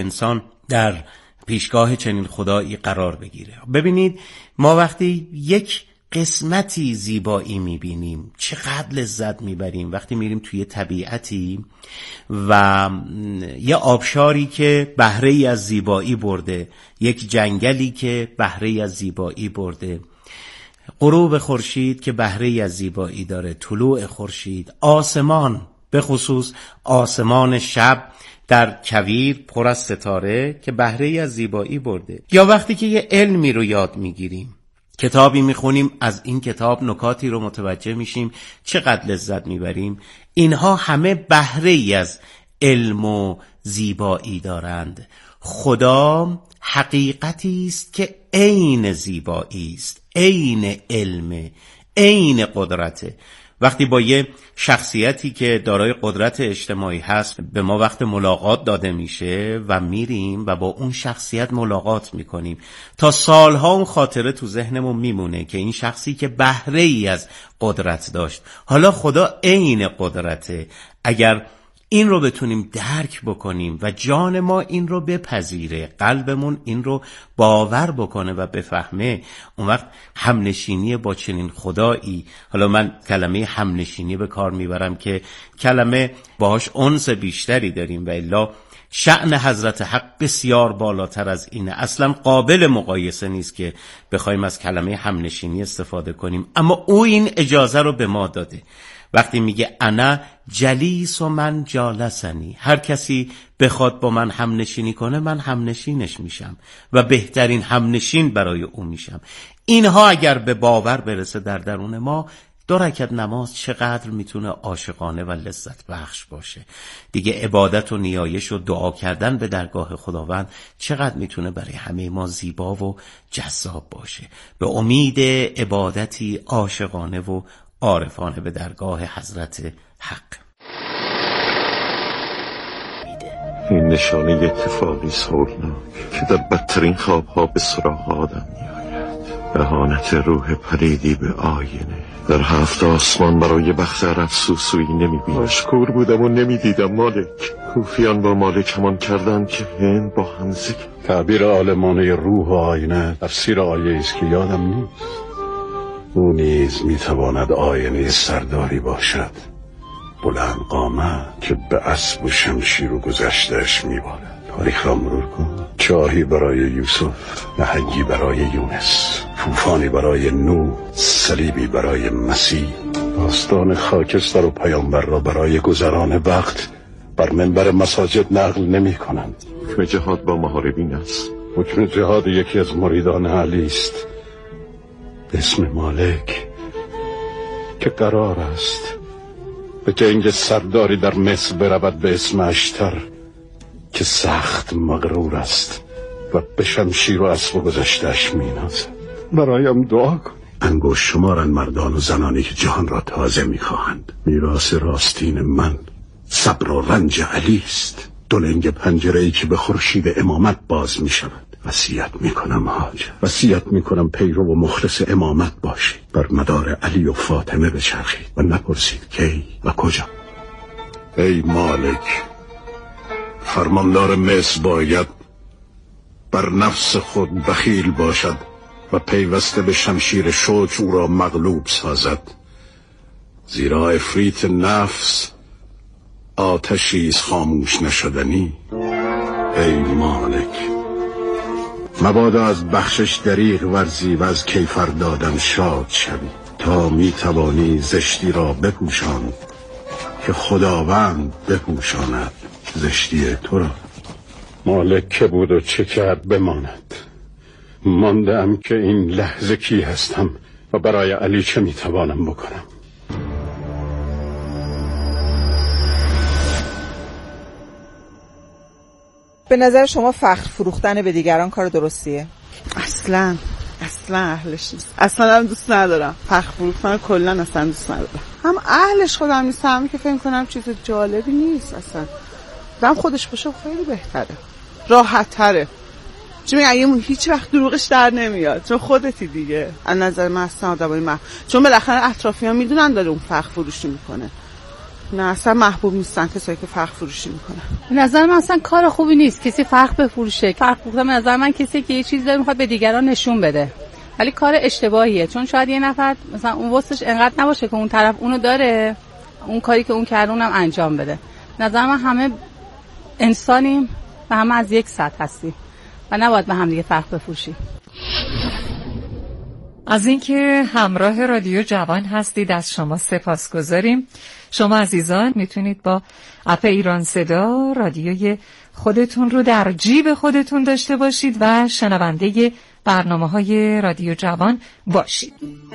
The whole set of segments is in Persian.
انسان در پیشگاه چنین خدایی قرار بگیره. ببینید ما وقتی یک قسمتی زیبایی میبینیم چقدر لذت میبریم. وقتی میریم توی طبیعتی و یه آبشاری که بهره‌ای از زیبایی برده، یک جنگلی که بهره‌ای از زیبایی برده، غروب خورشید که بهره‌ای از زیبایی داره، طلوع خورشید، آسمان، به خصوص آسمان شب در کویر پر از ستاره که بهره‌ای از زیبایی برده، یا وقتی که یه علمی رو یاد میگیریم، کتابی میخونیم، از این کتاب نکاتی رو متوجه میشیم، چقدر لذت میبریم. اینها همه بهره‌ای از علم و زیبایی دارند. خدا حقیقتی است که عین زیبایی است، عین علم، عین قدرته. وقتی با یه شخصیتی که دارای قدرت اجتماعی هست به ما وقت ملاقات داده میشه و میریم و با اون شخصیت ملاقات میکنیم، تا سالها اون خاطره تو ذهنمون میمونه که این شخصی که بهره‌ای از قدرت داشت. حالا خدا عین قدرته. اگر این رو بتونیم درک بکنیم و جان ما این رو بپذیره، قلبمون این رو باور بکنه و بفهمه، اون وقت همنشینی با چنین خدایی، حالا من کلمه همنشینی به کار میبرم که کلمه باهاش انس بیشتری داریم و الا شأن حضرت حق بسیار بالاتر از اینه، اصلا قابل مقایسه نیست که بخوایم از کلمه همنشینی استفاده کنیم. اما او این اجازه رو به ما داده. وقتی میگه انا جلیس و من جالسنی، هر کسی بخواد با من همنشینی کنه من همنشینش میشم و بهترین همنشین برای او میشم. اینها اگر به باور برسه در درون ما، 2 رکعت نماز چقدر میتونه عاشقانه و لذت بخش باشه. دیگه عبادت و نیایش و دعا کردن به درگاه خداوند چقدر میتونه برای همه ما زیبا و جذاب باشه. به امید عبادتی عاشقانه و عارفانه به درگاه حضرت حق. این نشانه اتفاقی هولناک که در بدترین خوابها به سراغ آدم میآید. اهانت روح پلیدی به آینه. در 7 آسمان برای بخت عرب سوسویی نمیبینم. مشکور بودم و نمیدیدم مالک. کوفیان با مالک همان کردند که هند با همزه. تعبیر عالمانه روح و آینه تفسیر آیه است که یادم نیست. او نیز میتواند آینه سرداری باشد، بلند قامت که به اسب و شمشیر و گذشتهش میبارد. تاریخ را مرور کن. چاهی برای یوسف، نهنگی برای یونس، طوفانی برای نوح، صلیبی برای مسیح. داستان خاکستر و پیامبر را برای گذران وقت بر منبر مساجد نقل نمی کنند. حکم جهاد با محاربین است. حکم جهاد یکی از مریدان علی است به اسم مالک که قرار است به جنگ سرداری در مصر برود به اسم اشتر که سخت مغرور است و به شمشیر و اسب و گذشته‌اش می‌نازد. برایم دعا کن. انگشت شمارن مردان و زنانی که جهان را تازه می‌خواهند. میراث راستین من صبر و رنج علی است. 2 لنگ پنجره‌ای که به خورشید امامت باز می‌شود. وصیت میکنم حاج، وصیت میکنم پیرو و مخلص امامت باشید، بر مدار علی و فاطمه بچرخید و نپرسید کی و کجا. ای مالک، فرماندار مصر باید بر نفس خود بخیل باشد و پیوسته به شمشیر شوک او را مغلوب سازد، زیرا افریت نفس آتشی خاموش نشدنی. ای مالک، مبادا از بخشش دریغ ورزی و از کیفر دادن شاد شوی، تا می توانی زشتی را بپوشان که خداوند بپوشاند زشتی تو را. مالک که بود و چه کرد بماند. ماندم که این لحظه کی هستم و برای علی چه می توانم بکنم. به نظر شما فخر فروختن به دیگران کار درستیه؟ اصلا اهلش نیست. اصلا هم دوست ندارم. فخر فروختن کلا اصلا دوست ندارم. هم اهلش خودم نیستم، هم که فکر کنم چیز جالبی نیست اصلا. دم خودش باشه خیلی بهتره، راحت تره. چون میگم هیچ وقت دروغش در نمیاد، چون خودتی دیگه. از نظر من اصلا آدمای چون بالاخره اطرافیان میدونن داره اون فخر فروشی میکنه. نه اصلا محبوب نیستن کسایی که فخر فروشی میکنن. به نظر من اصلا کار خوبی نیست کسی فخر بفروشه. فخر فروختن به نظر من کسی که یه چیز داره میخواد به دیگران نشون بده، ولی کار اشتباهیه. چون شاید یه نفر مثلا اون وسطش انقدر نباشه که اون طرف اونو داره، اون کاری که اون کرده اونم انجام بده. نظر من همه انسانیم و همه از یک سطح هستیم و نباید به هم دیگه فخر بفروشیم. از اینکه همراه رادیو جوان هستید از شما سپاسگزاریم. شما عزیزان میتونید با اپ ایران صدا رادیوی خودتون رو در جیب خودتون داشته باشید و شنونده برنامه‌های رادیو جوان باشید.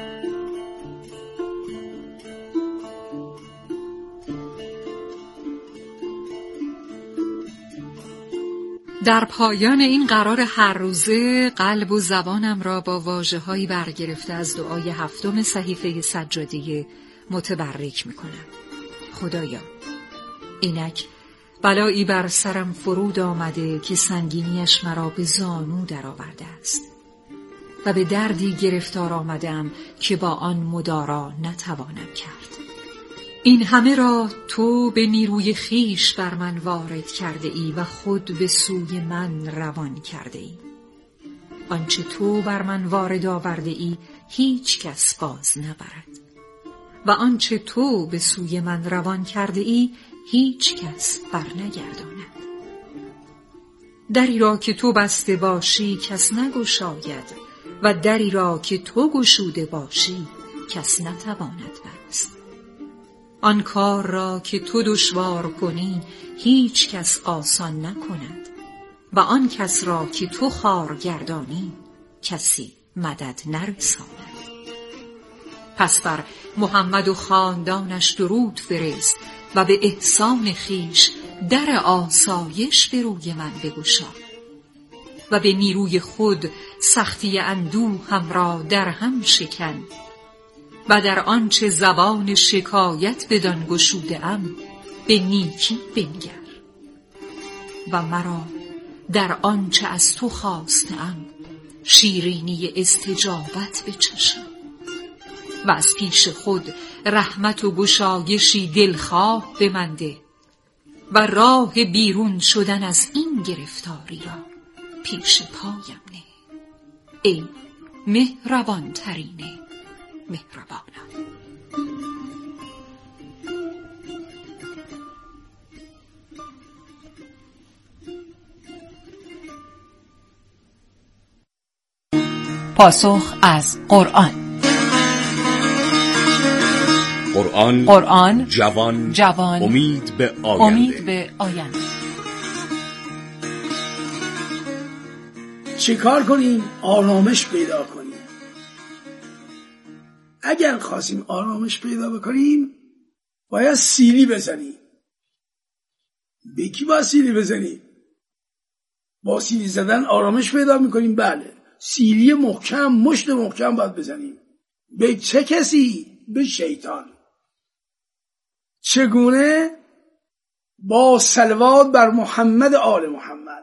در پایان این قرار هر روزه قلب و زبانم را با واژه‌هایی برگرفته از دعای 7 صحیفه سجادیه متبرک می‌کنم. خدایا، اینک بلایی بر سرم فرود آمده که سنگینیش مرا به زانو درآورده است و به دردی گرفتار آمدم که با آن مدارا نتوانم کرد. این همه را تو به نیروی خیش بر من وارد کرده ای و خود به سوی من روان کرده ای. آنچه تو بر من وارد آورده ای هیچ کس باز نبرد و آنچه تو به سوی من روان کرده ای هیچ کس بر نگرداند. دری را که تو بسته باشی کس نگشاید و دری را که تو گشوده باشی کس نتواند بست. آن کار را که تو دشوار کنی هیچ کس آسان نکند و آن کس را که تو خوار گردانی کسی مدد نرساند. پس بر محمد و خاندانش درود فرست و به احسان خیش در آسایش به روی من بگشا و به نیروی خود سختی اندوه هم را در هم شکن و در آنچه زبان شکایت بدان گشوده ام به نیکی بنگر و مرا در آنچه از تو خواستم شیرینی استجابت بچشم و از پیش خود رحمت و گشایشی دلخواه بمنده و راه بیرون شدن از این گرفتاری را پیش پایم نه. ای مهربان ترین مهربانان. پاسخ از قرآن. قرآن جوان امید به آینده. چیکار کنیم آرامش پیدا کنیم؟ اگر خواستیم آرامش پیدا بکنیم باید سیلی بزنیم. به کی باید سیلی بزنیم؟ با سیلی زدن آرامش پیدا میکنیم؟ بله، سیلی محکم، مشت محکم باید بزنیم. به چه کسی؟ به شیطان. چگونه؟ با صلوات بر محمد آل محمد.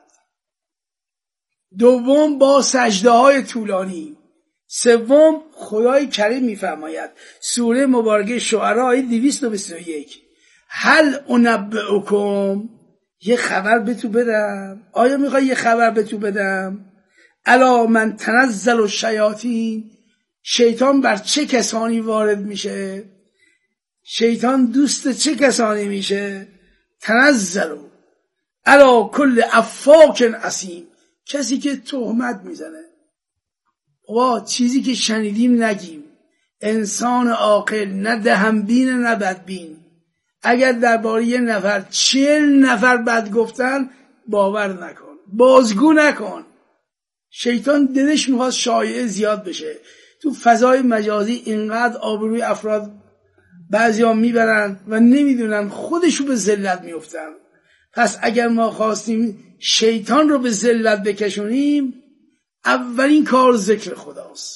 دوم با سجده های طولانی. سوم خدای کریم میفرماید سوره مبارکه شعراء آیه 221 هل انبئکم، یه خبر به تو بدم؟ آیا میخوای یه خبر به تو بدم؟ الا من تنزل الشیاطین، شیطان بر چه کسانی وارد میشه؟ شیطان دوست چه کسانی میشه؟ تنزل الا کل افاک اثیم، کسی که تهمت میزنه. بابا چیزی که شنیدیم نگیم. انسان عاقل، نه دهنبین نه بدبین، اگر درباره یه نفر 40 نفر بد گفتن باور نکن، بازگو نکن. شیطان دلش میخواد شایعه زیاد بشه. تو فضای مجازی اینقدر آبروی افراد بعضیا میبرن و نمیدونن خودشو به ذلت میفتن. پس اگر ما خواستیم شیطان رو به ذلت بکشونیم، اولین کار ذکر خداست.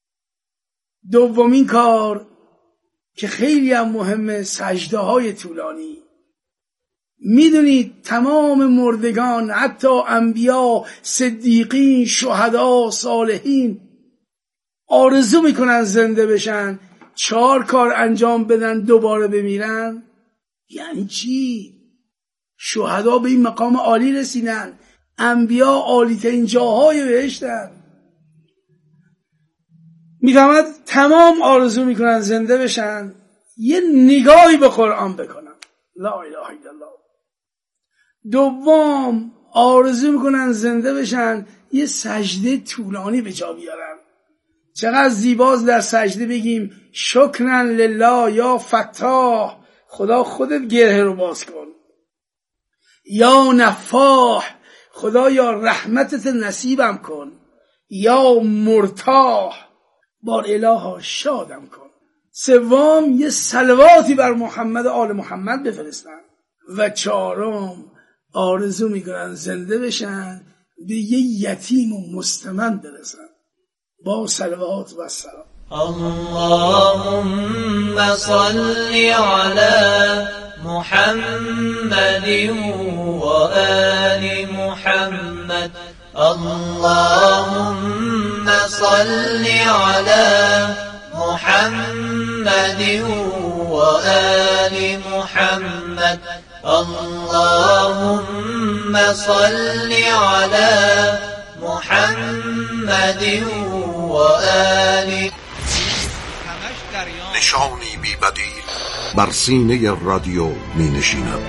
دومین کار که خیلی هم مهمه سجده های طولانی. میدونید تمام مردگان، حتی انبیا، صدیقین، شهدا، صالحین آرزو میکنن زنده بشن، 4 کار انجام بدن دوباره بمیرن. یعنی چی؟ شهدا به این مقام عالی رسیدن، انبیا عالی ترین جاهای بهشتن. میفهمد تمام آرزو میکنن زنده بشن، یه نگاهی به قرآن بکنن. لا اله الا الله. دوم آرزو میکنن زنده بشن، یه سجده طولانی به جا بیارن. چقدر زیباست در سجده بگیم شکرن لله یا فتاح، خدا خودت گره رو باز کن. یا نفاح، خدا یا رحمتت نصیبم کن. یا مرتاح، بار الها شادم کن. سوم یه صلواتی بر محمد و آل محمد بفرستن. و چهارم آرزو میکنن زنده بشن به یه یتیم و مستمن برسن با صلوات و سلام. اللهم صل على محمد و آل محمد. اللهم صل على محمد و آل محمد. اللهم صل على محمد و آل. نشانی بی بدیل بر سینه رادیو می نشیند.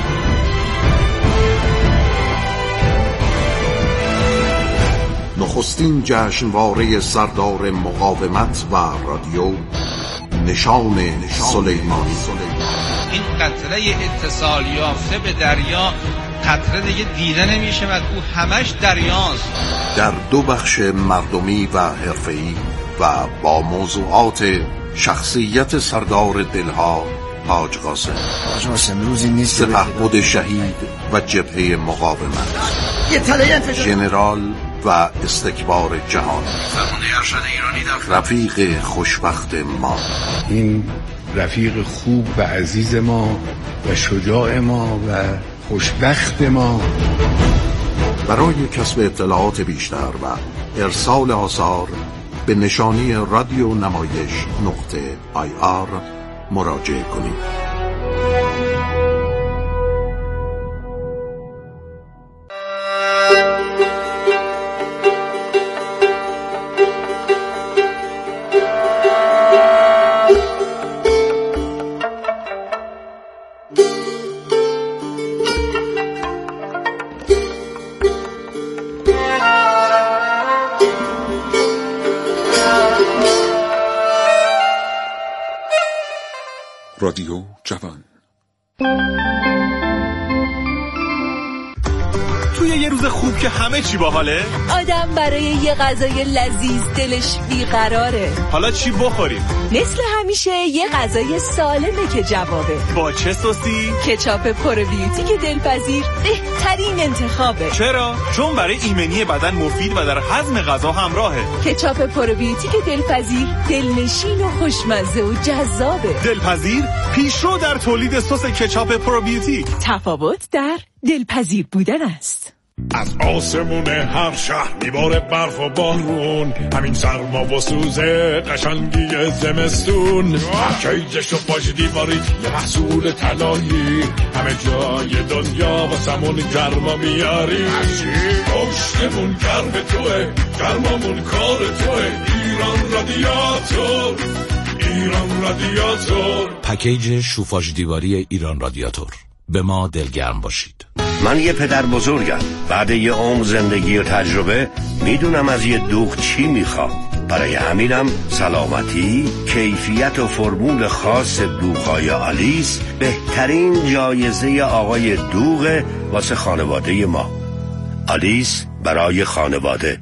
نخستین جشنواره سردار مقاومت و رادیو، نشان سلیمانی. این قطره اتصال یافته به دریا قطره دیگه دیده نمیشه و او همش دریاست. در دو بخش مردمی و حرفه‌ای و با موضوعات شخصیت سردار دلها حاج قاسم، روزی نیست سپهبد شهید و جبهه مقاومت، ژنرال و استکبار جهانی، رفیق خوشبخت ما. این رفیق خوب و عزیز ما و شجاع ما و خوشبخت ما. برای کسب اطلاعات بیشتر و ارسال آثار به نشانی رادیو نمایش .ir مراجعه کنید. رادیو جوان. توی یه روز خوب که همه چی باحاله، آدم برای یه غذای لذیذ دلش بیقراره. حالا چی بخوریم؟ مثل همیشه یه غذای سالمه که جوابه. با چه سوسی؟ کچاپ پروبیوتیک دلپذیر بهترین انتخابه. چرا؟ چون برای ایمنی بدن مفید و در هضم غذا همراهه. کچاپ پروبیوتیک دلپذیر دلنشین و خوشمزه و جذابه. دلپذیر پیشرو در تولید سس کچاپ پروبیوتیک. تفاوت در دلپذیر بودن است. از آسمون هر شهر میباره برف و بارون، همین سرما و سوزه قشنگی زمستون. کیجش و پاش دیواری یه محصول طلایی، همه جای دنیا واسمون گرما میاری. پشتمون گرم توه، گرمامون کار توه. ایران رادیاتور، ایران رادیاتور. پکیج شوفاژ دیواری ایران رادیاتور. به ما دلگرم باشید. من یه پدر بزرگم، بعد یه عمر زندگی و تجربه میدونم از یه دوغ چی میخوام. برای همینم سلامتی، کیفیت و فرمول خاص دوغ‌های آلیس بهترین جایزه آقای دوغ واسه خانواده ما. آلیس برای خانواده.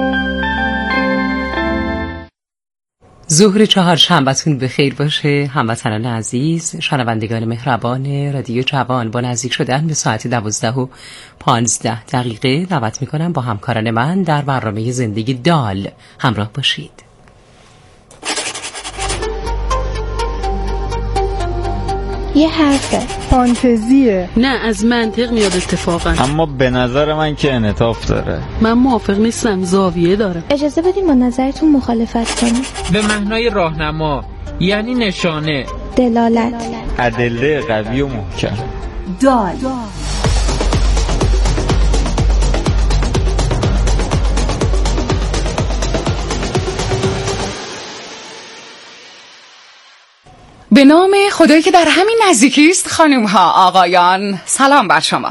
ظهر چهارشنبه‌تون بخیر باشه هموطنان عزیز، شنوندگان مهربان رادیو جوان. با نزدیک شدن به ساعت 12:15 دعوت میکنم با همکاران من در برنامه زندگی دال همراه باشید. یه حرفه، فانتزیه، نه از منطق میاد اتفاقا، اما به نظر من که انعطاف داره. من موافق نیستم، زاویه داره. اجازه بدین با نظرتون مخالفت کنیم. به معنای راهنما، یعنی نشانه، دلالت، ادله قوی و محکم. دال. به نام خدایی که در همین نزدیکی است، خانم ها آقایان، سلام بر شما.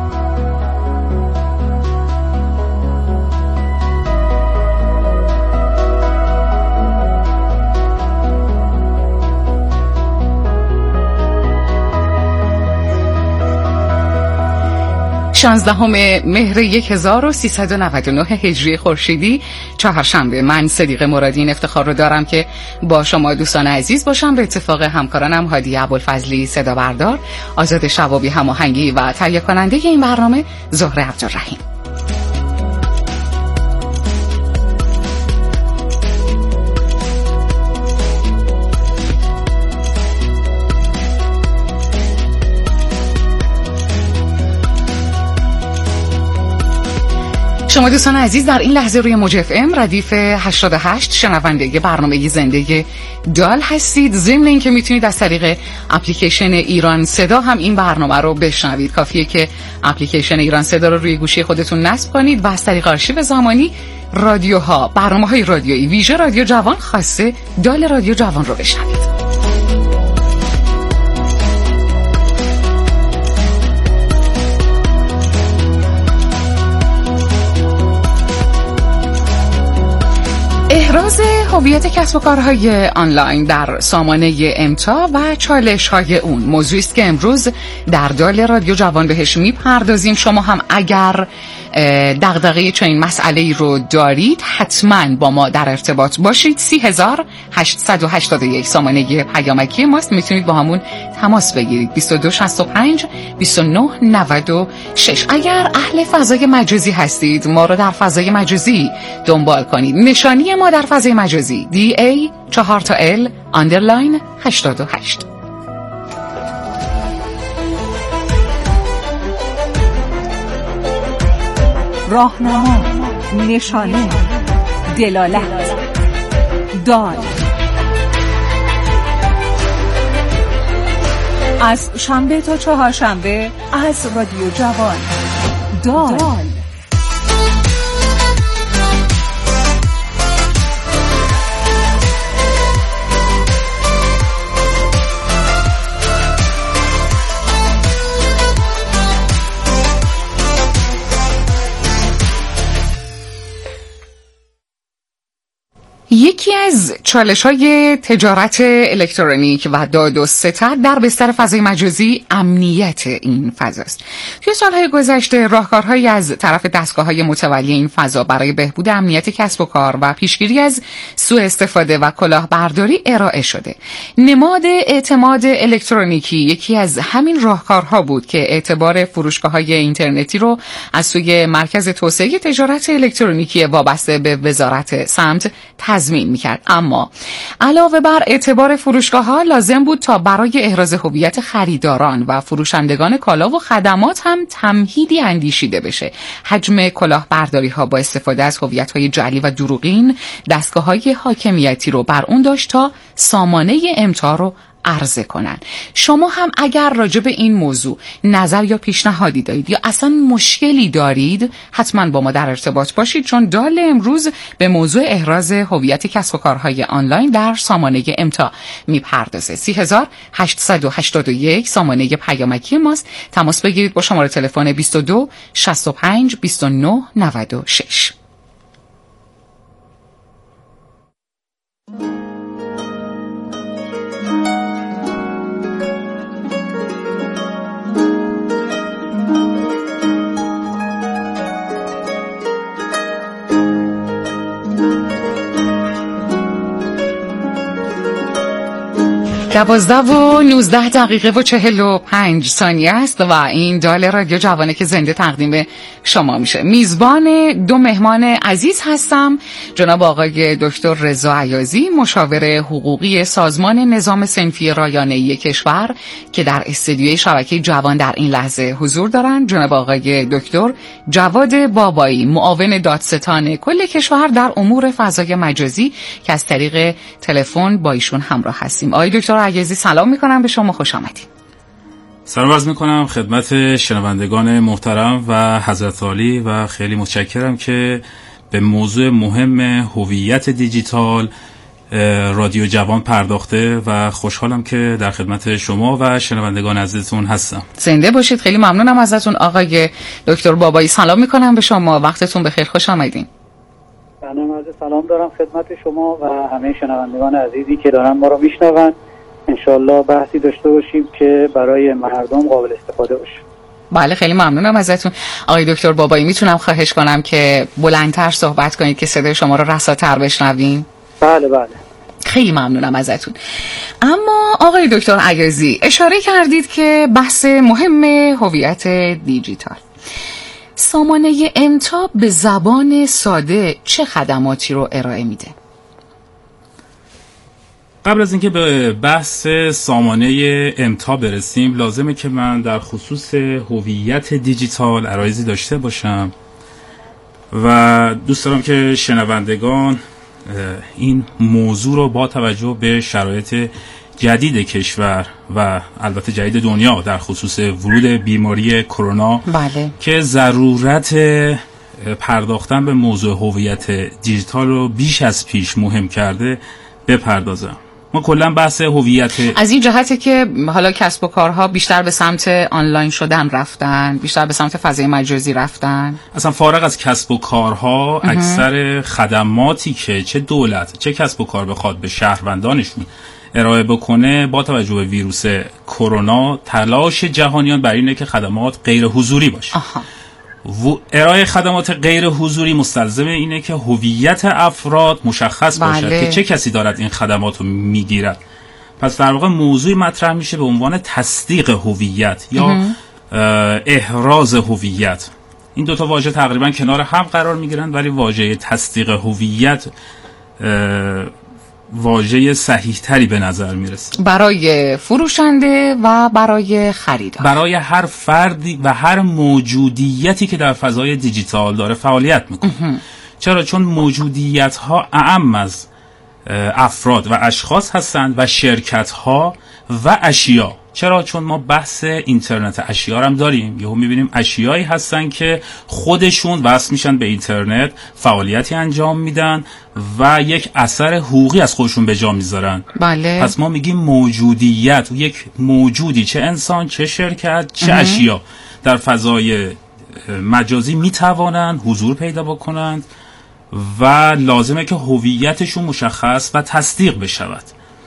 شانزدهم مهر 1399 هجری خورشیدی، چهارشنبه. من صدیقه مرادی این افتخار رو دارم که با شما دوستان عزیز باشم. به اتفاق همکارانم هادی ابوالفضلی صدا بردار، آزاد شوابی هماهنگی و تهیه کننده این برنامه زهره عبدالرحیم. شما دوستان عزیز در این لحظه روی موج اف ام ردیف 88 شنونده برنامه زنده دال هستید. ضمن این که میتونید از طریق اپلیکیشن ایران صدا هم این برنامه رو بشنوید. کافیه که اپلیکیشن ایران صدا رو روی گوشی خودتون نصب کنید و از طریق آرشیو زمانی رادیوها، برنامه‌های رادیویی ویژه رادیو جوان خاصه دال رادیو جوان رو بشنوید. احراز هویت کسب و کارهای آنلاین در سامانه امتا و چالش‌های اون موضوعی است که امروز در دال رادیو جوان بهش میپردازیم. شما هم اگر دغدغه چنین مسئله‌ای رو دارید حتما با ما در ارتباط باشید. 3881 سامانه پیامکی ماست، میتونید با همون تماس بگیرید. 2265 2996. اگر اهل فضای مجازی هستید ما رو در فضای مجازی دنبال کنید. نشانی ما در فضای مجازی DA4L_88. راهنما، نشانه، دلالت، دال. از شنبه تا چهارشنبه از رادیو جوان. دال. یکی از چالش‌های تجارت الکترونیک و داد و ستد در بستر فضای مجازی امنیت این فضاست. توی سالهای گذشته راهکارهایی از طرف دستگاه‌های متولی این فضا برای بهبود امنیت کسب و کار و پیشگیری از سوء استفاده و کلاهبرداری ارائه شده. نماد اعتماد الکترونیکی یکی از همین راهکارها بود که اعتبار فروشگاه‌های اینترنتی رو از سوی مرکز توسعه تجارت الکترونیکی وابسته به وزارت سمت تضمین میکرد. اما علاوه بر اعتبار فروشگاه‌ها لازم بود تا برای احراز هویت خریداران و فروشندگان کالا و خدمات هم تمهیدی اندیشیده بشه. حجم کلاهبرداری‌ها با استفاده از هویت‌های جعلی و دروغین دستگاه‌های حاکمیتی رو بر اون داشت تا سامانه امتا رو عرضه کنن. شما هم اگر راجع به این موضوع نظر یا پیشنهادی دارید یا اصلا مشکلی دارید حتما با ما در ارتباط باشید، چون دال امروز به موضوع احراز هویت کسب و کارهای آنلاین در سامانه امتا میپردازه. 3881 سامانه پیامکی ماست. تماس بگیرید با شماره تلفن 22 65 29 96. دوازده و 19 دقیقه و 45 ثانیه است و این دال رادیو جوانه که زنده تقدیم شما میشه. میزبان دو مهمان عزیز هستم، جناب آقای دکتر رضا عیازی، مشاور حقوقی سازمان نظام صنفی رایانه‌ای کشور که در استودیوی شبکه جوان در این لحظه حضور دارند، جناب آقای دکتر جواد بابایی، معاون دادستان کل کشور در امور فضای مجازی که از طریق تلفن با ایشون همراه هستیم. آقای دکتر عیازی سلام میکنم به شما، خوش آمدید. سلام عرض میکنم خدمت شنوندگان محترم و حضرت عالی و خیلی متشکرم که به موضوع مهم هویت دیجیتال رادیو جوان پرداخته و خوشحالم که در خدمت شما و شنوندگان عزیزتون هستم. زنده باشید. خیلی ممنونم ازتون آقای دکتر بابایی. سلام میکنم به شما، وقتتون بخیر، خوش آمدین. سلام دارم خدمت شما و همه شنوندگان عزیزی که دارن ما رو میشنون. انشالله بحثی داشته باشیم که برای مردم قابل استفاده باشه. بله خیلی ممنونم ازتون آقای دکتر بابایی. میتونم خواهش کنم که بلندتر صحبت کنید که صدای شما رو رساتر بشنویم؟ بله. خیلی ممنونم ازتون. اما آقای دکتر عیازی اشاره کردید که بحث مهم هویت دیجیتال، سامانه امتا به زبان ساده چه خدماتی رو ارائه میده؟ قبل از اینکه به بحث سامانه امتا برسیم لازمه که من در خصوص هویت دیجیتال عرایزی داشته باشم و دوست دارم که شنوندگان این موضوع رو با توجه به شرایط جدید کشور و البته جدید دنیا در خصوص ورود بیماری کرونا که ضرورت پرداختن به موضوع هویت دیجیتال رو بیش از پیش مهم کرده بپردازم. ما کلا بحث هویت از این جهته که حالا کسب و کارها بیشتر به سمت آنلاین شدن رفتن، بیشتر به سمت فضای مجازی رفتن. اصلا فارغ از کسب و کارها اکثر خدماتی که چه دولت چه کسب و کار بخواد به شهروندانشون ارائه بکنه با توجه به ویروس کرونا تلاش جهانیان بر اینه که خدمات غیر حضوری باشه. ارائه خدمات غیر حضوری مستلزم اینه که هویت افراد مشخص باشد که چه کسی دارد این خدمات رو میگیرد. پس در واقع موضوعی مطرح میشه به عنوان تصدیق هویت یا احراز هویت. این دوتا واژه تقریبا کنار هم قرار میگیرن ولی واژه تصدیق هویت واژه صحیح تری به نظر میرسه برای فروشنده و برای خریدار، برای هر فردی و هر موجودیتی که در فضای دیجیتال داره فعالیت میکنه. چرا؟ چون موجودیت ها اعم از افراد و اشخاص هستند و شرکت ها و اشیا. چرا؟ چون ما بحث اینترنت اشیا هم داریم. یهو میبینیم اشیایی هستن که خودشون وصل میشن به اینترنت، فعالیتی انجام میدن و یک اثر حقوقی از خودشون به جا میذارن. بله. پس ما میگیم موجودیت، یک موجودی چه انسان چه شرکت چه اشیا در فضای مجازی میتوانند حضور پیدا بکنند و لازمه که هویتشون مشخص و تصدیق بشود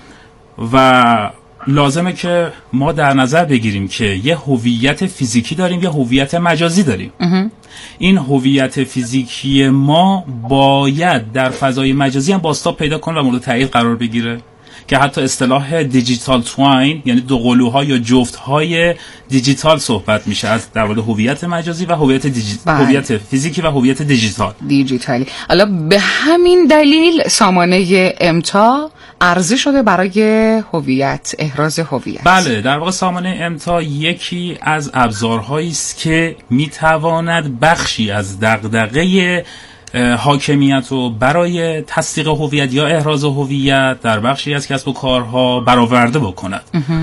و لازمه که ما در نظر بگیریم که یه هویت فیزیکی داریم یه هویت مجازی داریم. این هویت فیزیکی ما باید در فضای مجازی هم بازتاب پیدا کنه و مورد تایید قرار بگیره که حتی اصطلاح دیجیتال توین یعنی دو قلوها یا جفت‌های دیجیتال صحبت میشه از در مورد هویت مجازی و هویت هویت فیزیکی و هویت دیجیتالی. حالا به همین دلیل سامانه امتا عرضه شده برای هویت، احراز هویت. بله، در واقع سامانه امتا یکی از ابزارهایی است که میتواند بخشی از دغدغه حاکمیت رو برای تصدیق هویت یا احراز هویت در بخشی از کسب و کارها برآورده بکند.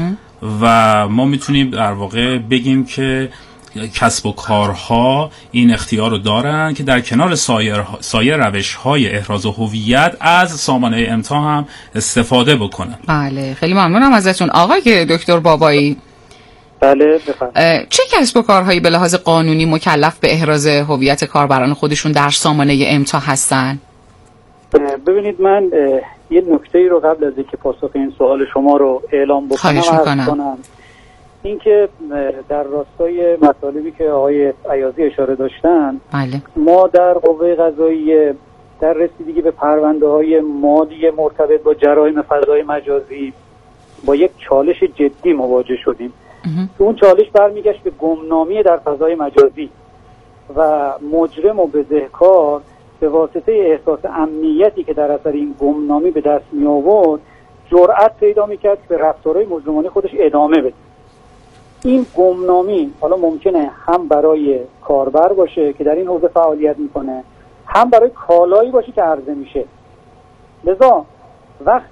و ما میتونیم در واقع بگیم که کسب و کارها این اختیار رو دارن که در کنار سایر روش‌های احراز هویت از سامانه امتا هم استفاده بکنن. بله، خیلی ممنونم ازتون آقای دکتر بابایی. بله بفرمایید. چه کسب و کارهایی به لحاظ قانونی مکلف به احراز هویت کاربران خودشون در سامانه امتا هستن؟ ببینید من یه نکته‌ای رو قبل از اینکه پاسخ این سوال شما رو اعلام بکنم عرض کنم. اینکه در راستای مطالبی که آقای عیازی اشاره داشتن، بله. ما در قوه قضاییه در رسیدگی به پرونده‌های مالی مرتبط با جرایم فضای مجازی با یک چالش جدی مواجه شدیم. اون چالش برمیگشت به گمنامی در فضای مجازی و مجرم و بزهکار به واسطه احساس امنیتی که در اثر این گمنامی به دست می آورد جرأت پیدا میکرد به رفتارهای مجرمانه خودش ادامه بده. این گمنامی حالا ممکنه هم برای کاربر باشه که در این حوزه فعالیت میکنه، هم برای کالایی باشه که عرضه میشه. لذا وقتی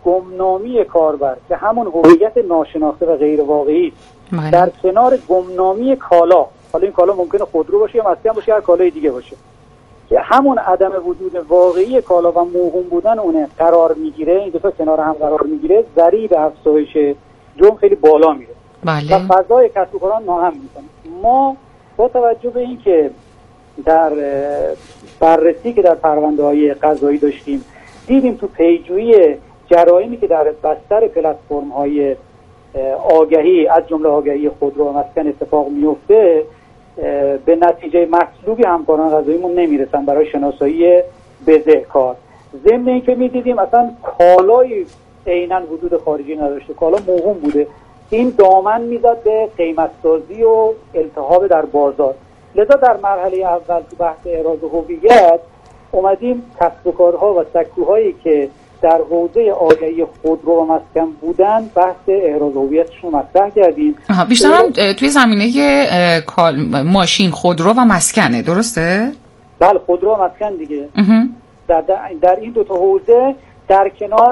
گمنامی کاربر که همون هویت ناشناخته و غیر واقعی در کنار گمنامی کالا، حالا این کالا ممکنه خودرو باشه یا مسکن باشه یا کالای دیگه باشه، که همون عدم وجود واقعی کالا و موهوم بودن اونه قرار میگیره، این دو تا کنار هم قرار میگیره، ذریع به افزایش جرم خیلی بالا میره و فضای کسب و کاران ناامن میکنه. ما با توجه به این که در بررسی که در پرونده‌های قضایی داشتیم دیدیم تو پیجویی جرایمی که در بستر پلتفرم‌های آگهی از جمله آگهی خودرو و مسکن اتفاق میفته، به نتیجه مطلوبی همکاران قضاییمون نمیرسن برای شناسایی بزهکار. ضمن اینکه میدیدیم اصلا کالای عیناً وجود خارجی نداشته، کالا موهوم بوده، این دامن میزد به قیمتسازی و التهاب در بازار. لذا در مرحله اول تو بحث احراز هویت اومدیم کسب و کارها و سکوهایی که در حوزه آگهی خودرو و مسکن بودن بحث احراز هویتشون مطرح کردیم. بیشتر هم توی زمینه ماشین خودرو و مسکنه، درسته؟ بله، خودرو و مسکن دیگه. در این دو تا حوزه در کنار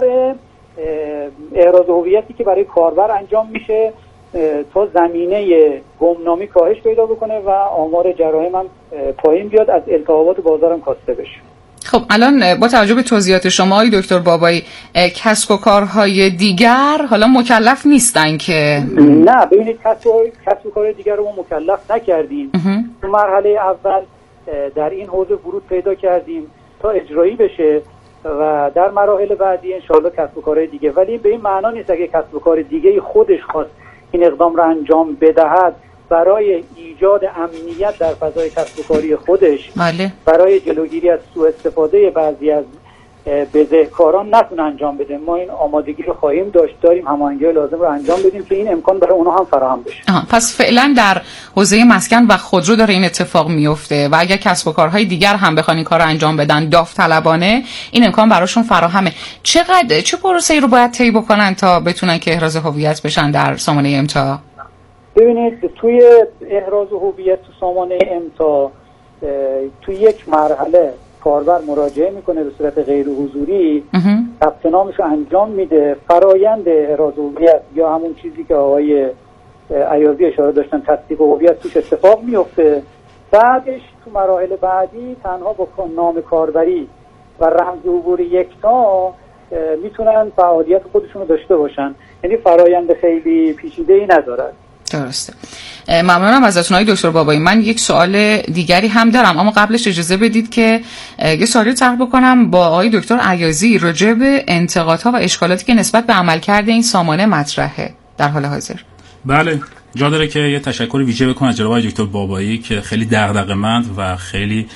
احراز هویتی که برای کاربر انجام میشه تا زمینه گمنامی کاهش پیدا بکنه و آمار جرایم هم پایین بیاد، از التهابات بازار هم کاسته بشه. خب الان با توجه به توضیحات شما آقای دکتر بابایی، کسب و کارهای دیگر حالا مکلف نیستن که؟ نه، ببینید کسب و کار دیگر رو ما مکلف نکردیم. تو مرحله اول در این حوزه ورود پیدا کردیم تا اجرایی بشه و در مراحل بعدی انشاءالله کسب و کارهای دیگه، ولی به این معنا نیست اگه کسب و کار دیگه خودش خواست این اقدام رو انجام بدهد برای ایجاد امنیت در فضای کسب و کاری خودش، برای جلوگیری از سوء استفاده بعضی از بزهکاران نتونه انجام بده. ما این آمادگی رو خواهیم داریم هماهنگی لازم رو انجام بدیم که این امکان برای اونها هم فراهم بشه. پس فعلا در حوزه مسکن و خودرو داره این اتفاق میفته و اگر کسب و کارهای دیگر هم بخوان این کار رو انجام بدن داوطلبانه، این امکان براشون فراهمه. چه پروسه‌ای رو باید طی بکنن تا بتونن که احراز هویت بشن در سامانه امتا؟ ببینید توی احراز هویت تو سامانه امتا توی یک مرحله کاربر مراجعه میکنه به صورت غیر حضوری، ثبت نامش رو انجام میده، فرایند احراز هویت یا همون چیزی که آقای عیاضی اشاره داشتن تصدیق هویت توش اتفاق میفته. بعدش تو مراحل بعدی تنها با نام کاربری و رمز عبور یکتا میتونن فعالیت خودشون رو داشته باشن، یعنی فرایند خیلی پیچیده‌ای ندارد. درسته. ممنونم ازتون آقای دکتر بابایی. من یک سوال دیگری هم دارم، اما قبلش اجازه بدید که یه سوالی طرح بکنم با آقای دکتر عیاضی راجع به انتقادها و اشکالاتی که نسبت به عملکرد این سامانه مطرحه در حال حاضر. بله، جا داره که یه تشکر ویژه بکنم از جناب آقای دکتر بابایی که خیلی دغدغه‌مند و خیلی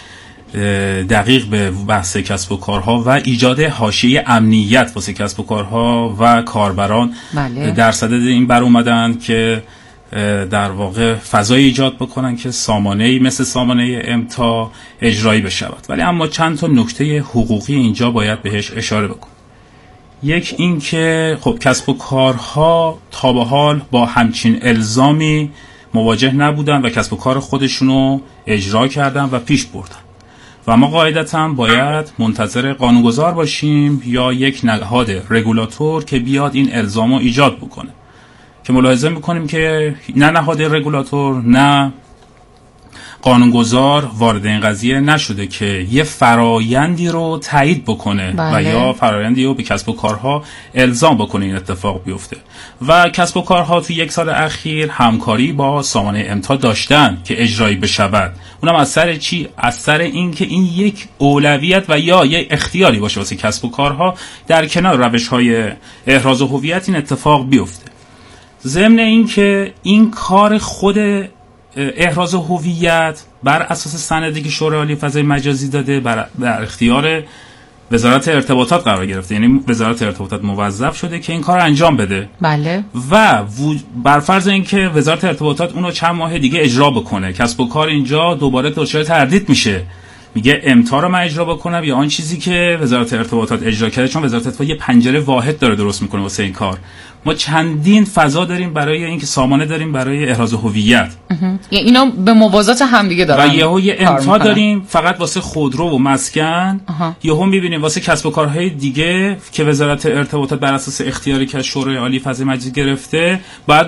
دقیق به بحث کسب و کارها و ایجاد حاشیه امنیت واسه کسب و کارها و کاربران در صدد این بر اومدن که در واقع فضای ایجاد بکنن که سامانه‌ای مثل سامانه امتا اجرایی بشود. ولی اما چند تا نکته حقوقی اینجا باید بهش اشاره بکنم. یک این که خب کسب و کارها تا به حال با همچین الزامی مواجه نبودن و کسب و کار خودشونو اجرا کردن و پیش بردن و ما قاعدتاً باید منتظر قانونگذار باشیم یا یک نهاد رگولاتور که بیاد این الزامو ایجاد بکنه، که ملاحظه میکنیم که نه نهاد رگولاتور نه قانونگذار وارد این قضیه نشده که یه فرایندی رو تایید بکنه و یا فرایندی رو به کسب و کارها الزام بکنه این اتفاق بیفته. و کسب و کارها توی یک سال اخیر همکاری با سامانه امتا داشتن که اجرایی بشود. اونم از سر چی؟ از سر این که این یک اولویت و یا یک اختیاری باشه واسه کسب و کارها در کنار روش‌های احراز هویت این اتفاق بیفته. ضمن این که این کار خود احراز هویت بر اساس سندی که شورای عالی فضای مجازی داده در اختیار وزارت ارتباطات قرار گرفته، یعنی وزارت ارتباطات موظف شده که این کار انجام بده. بله. و بر فرض اینکه وزارت ارتباطات اونو چند ماه دیگه اجرا بکنه، کسب و کار اینجا دوباره دچار تردید میشه میگه امتا رو من اجرا بکنم یا آن چیزی که وزارت ارتباطات اجرا کرده، چون وزارت ارتباطات یه پنجره واحد داره درست میکنه واسه این کار. ما چندین فضا داریم برای اینکه سامانه داریم برای احراز هویت، یعنی اینا به موازات هم دیگه دارن. و یه امتا داریم فقط واسه خودرو و مسکن، یهو میبینیم واسه کسب و کارهای دیگه که وزارت ارتباطات بر اساس اختیاری که از شورای عالی فضای مجازی گرفته باید